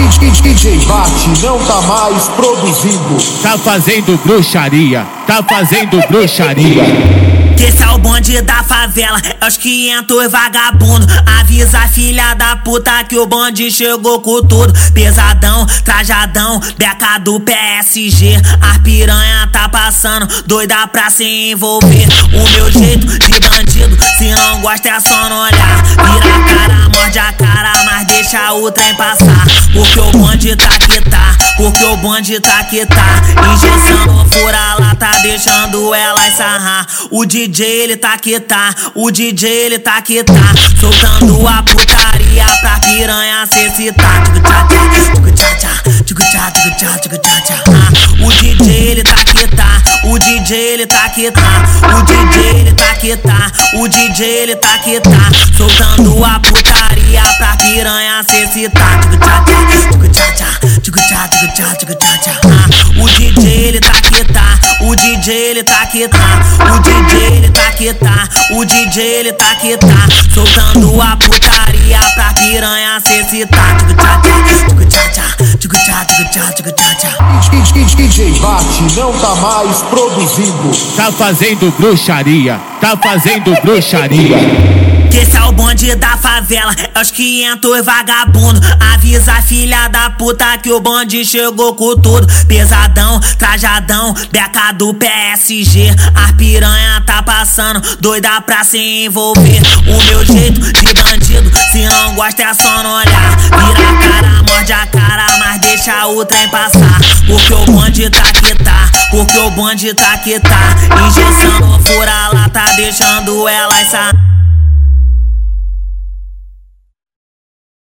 DJ Bate não tá mais produzindo. Tá fazendo bruxaria, tá fazendo bruxaria. Esse é o bonde da favela, é os 500 vagabundo. Avisa a filha da puta que o bonde chegou com tudo. Pesadão, trajadão, beca do PSG. A piranha tá passando, doida pra se envolver. O meu jeito de bandido, se não gosta é só não olhar. Vira a cara, morde a cara, mas deixa o trem passar. Porque o bonde tá que tá, porque o bonde tá que tá. Injeção fura lá, tá deixando elas sarrar. O DJ ele tá que tá, o DJ ele tá que tá. Soltando a putaria pra piranha se excitar. O DJ ele tá que tá, o DJ ele tá que tá. O DJ ele tá que tá, o DJ ele tá que tá. Soltando a putaria pra piranha se excitar. O DJ ele tá que tá, o DJ ele tá que tá. O DJ ele tá que tá, o DJ ele tá que tá. Soltando a putaria pra piranha se excitar. DJ Bate não tá mais produzindo. Tá fazendo bruxaria, tá fazendo bruxaria. Esse é o bonde da favela, é os 500 vagabundo. Avisa a filha da puta que o bonde chegou com tudo. Pesadão, trajadão, beca do PSG. A piranha tá passando, doida pra se envolver. O meu jeito de bandido, se não gosta é só não olhar. Vira a cara, morde a cara, mas deixa o trem passar. Porque o bonde tá que tá, porque o bonde tá que tá. Injeção fura lá, tá deixando elas sarrar.